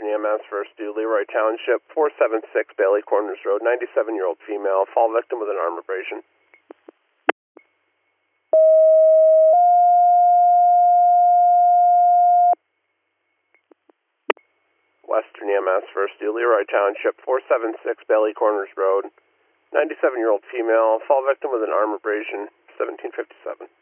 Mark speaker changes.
Speaker 1: EMS first due Leroy Township, 476 Bailey Corners Road, 97-year-old female, fall victim with an arm abrasion. Western EMS first due Leroy Township, 476 Bailey Corners Road, 97-year-old female, fall victim with an arm abrasion, 1757.